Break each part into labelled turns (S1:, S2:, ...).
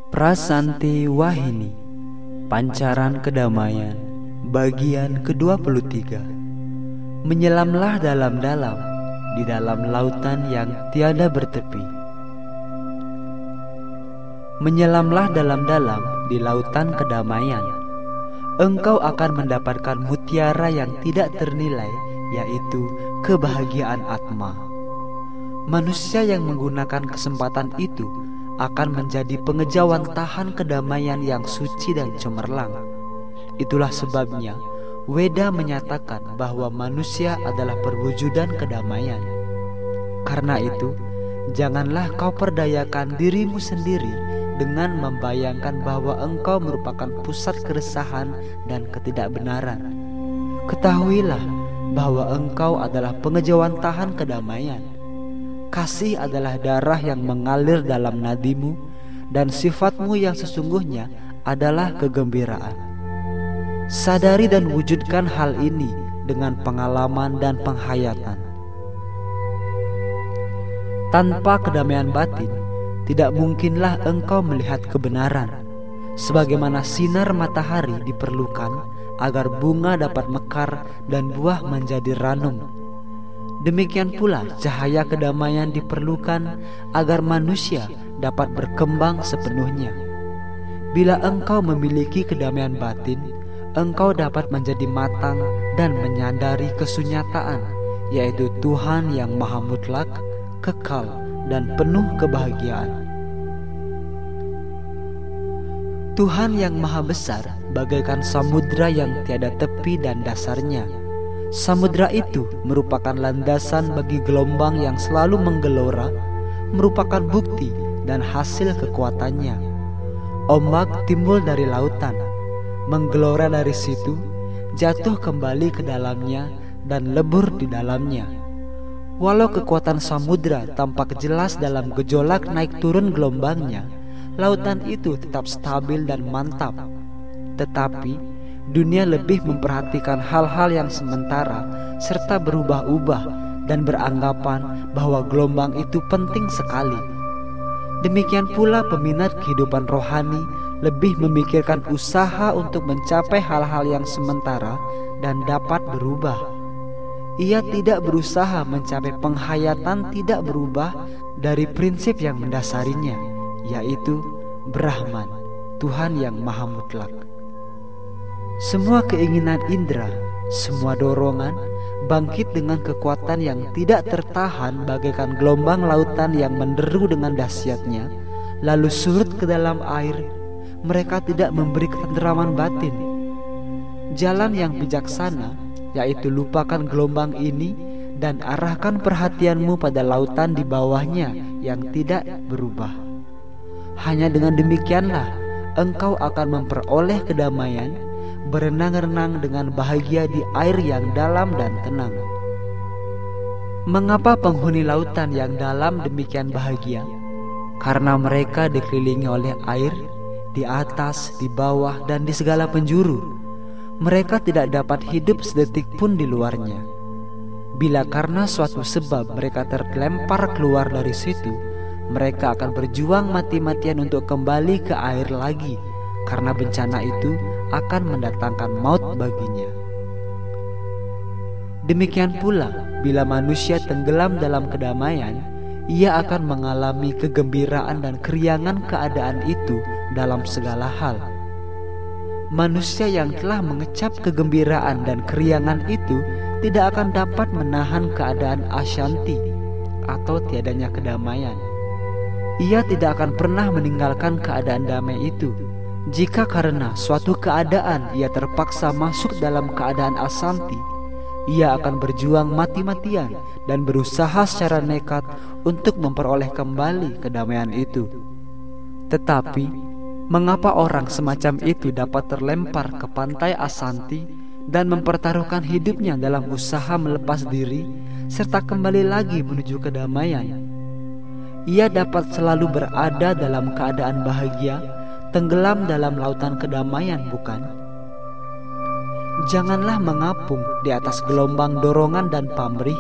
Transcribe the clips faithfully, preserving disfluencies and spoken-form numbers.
S1: Prasanti Wahini, Pancaran Kedamaian, bagian kedua puluh tiga. Menyelamlah dalam-dalam di dalam lautan yang tiada bertepi. Menyelamlah dalam-dalam di lautan kedamaian. Engkau akan mendapatkan mutiara yang tidak ternilai, yaitu kebahagiaan atma. Manusia yang menggunakan kesempatan itu akan menjadi pengejauhan tahan kedamaian yang suci dan cemerlang. Itulah sebabnya Weda menyatakan bahwa manusia adalah perwujudan kedamaian. Karena itu, janganlah kau perdayakan dirimu sendiri dengan membayangkan bahwa engkau merupakan pusat keresahan dan ketidakbenaran. Ketahuilah bahwa engkau adalah pengejauhan tahan kedamaian. Kasih adalah darah yang mengalir dalam nadimu, dan sifatmu yang sesungguhnya adalah kegembiraan. Sadari dan wujudkan hal ini dengan pengalaman dan penghayatan. Tanpa kedamaian batin, tidak mungkinlah engkau melihat kebenaran. Sebagaimana sinar matahari diperlukan agar bunga dapat mekar dan buah menjadi ranum, demikian pula cahaya kedamaian diperlukan agar manusia dapat berkembang sepenuhnya. Bila engkau memiliki kedamaian batin, engkau dapat menjadi matang dan menyadari kesunyataan, yaitu Tuhan yang maha mutlak, kekal, dan penuh kebahagiaan. Tuhan yang maha besar bagaikan samudra yang tiada tepi dan dasarnya. Samudra itu merupakan landasan bagi gelombang yang selalu menggelora, merupakan bukti dan hasil kekuatannya. Ombak timbul dari lautan, menggelora dari situ, jatuh kembali ke dalamnya dan lebur di dalamnya. Walau kekuatan samudra tampak jelas dalam gejolak naik turun gelombangnya, lautan itu tetap stabil dan mantap. Tetapi dunia lebih memperhatikan hal-hal yang sementara serta berubah-ubah dan beranggapan bahwa gelombang itu penting sekali. Demikian pula peminat kehidupan rohani lebih memikirkan usaha untuk mencapai hal-hal yang sementara dan dapat berubah. Ia tidak berusaha mencapai penghayatan tidak berubah dari prinsip yang mendasarinya, yaitu Brahman, Tuhan yang maha mutlak. Semua keinginan indera, semua dorongan bangkit dengan kekuatan yang tidak tertahan bagaikan gelombang lautan yang menderu dengan dahsyatnya, lalu surut ke dalam air. Mereka tidak memberi ketenteraman batin. Jalan yang bijaksana, yaitu lupakan gelombang ini dan arahkan perhatianmu pada lautan di bawahnya yang tidak berubah. Hanya dengan demikianlah engkau akan memperoleh kedamaian, berenang-renang dengan bahagia di air yang dalam dan tenang. Mengapa penghuni lautan yang dalam demikian bahagia? Karena mereka dikelilingi oleh air, di atas, di bawah, dan di segala penjuru. Mereka tidak dapat hidup sedetik pun di luarnya. Bila karena suatu sebab mereka terlempar keluar dari situ, mereka akan berjuang mati-matian untuk kembali ke air lagi, karena bencana itu akan mendatangkan maut baginya. Demikian pula, bila manusia tenggelam dalam kedamaian, ia akan mengalami kegembiraan dan keriangan keadaan itu dalam segala hal. Manusia yang telah mengecap kegembiraan dan keriangan itu tidak akan dapat menahan keadaan asyanti atau tiadanya kedamaian. Ia tidak akan pernah meninggalkan keadaan damai itu. Jika karena suatu keadaan ia terpaksa masuk dalam keadaan asanti, ia akan berjuang mati-matian dan berusaha secara nekat untuk memperoleh kembali kedamaian itu. Tetapi, mengapa orang semacam itu dapat terlempar ke pantai asanti dan mempertaruhkan hidupnya dalam usaha melepas diri serta kembali lagi menuju kedamaian? Ia dapat selalu berada dalam keadaan bahagia, tenggelam dalam lautan kedamaian, bukan? Janganlah mengapung di atas gelombang dorongan dan pamrih,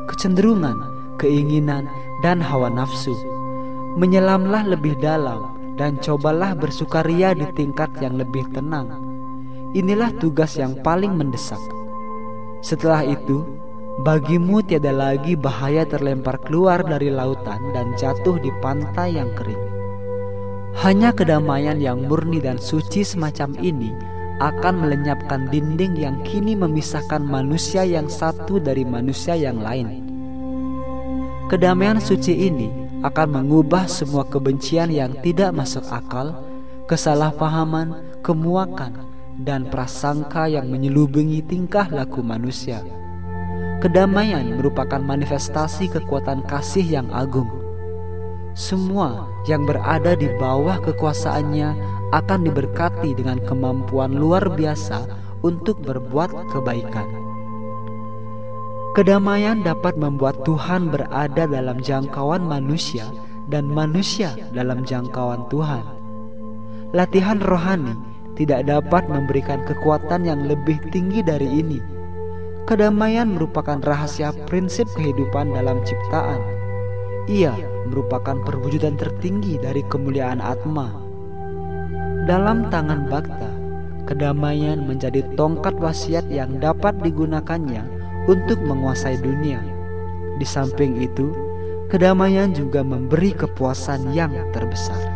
S1: kecenderungan, keinginan, dan hawa nafsu. Menyelamlah lebih dalam dan cobalah bersukaria di tingkat yang lebih tenang. Inilah tugas yang paling mendesak. Setelah itu, bagimu tiada lagi bahaya terlempar keluar dari lautan dan jatuh di pantai yang kering. Hanya kedamaian yang murni dan suci semacam ini akan melenyapkan dinding yang kini memisahkan manusia yang satu dari manusia yang lain. Kedamaian suci ini akan mengubah semua kebencian yang tidak masuk akal, kesalahpahaman, kemuakan, dan prasangka yang menyelubungi tingkah laku manusia. Kedamaian merupakan manifestasi kekuatan kasih yang agung. Semua yang berada di bawah kekuasaannya akan diberkati dengan kemampuan luar biasa untuk berbuat kebaikan. Kedamaian dapat membuat Tuhan berada dalam jangkauan manusia dan manusia dalam jangkauan Tuhan. Latihan rohani tidak dapat memberikan kekuatan yang lebih tinggi dari ini. Kedamaian merupakan rahasia prinsip kehidupan dalam ciptaan. Ia merupakan perwujudan tertinggi dari kemuliaan Atma. Dalam tangan Bhakta, kedamaian menjadi tongkat wasiat yang dapat digunakannya untuk menguasai dunia. Di samping itu, kedamaian juga memberi kepuasan yang terbesar.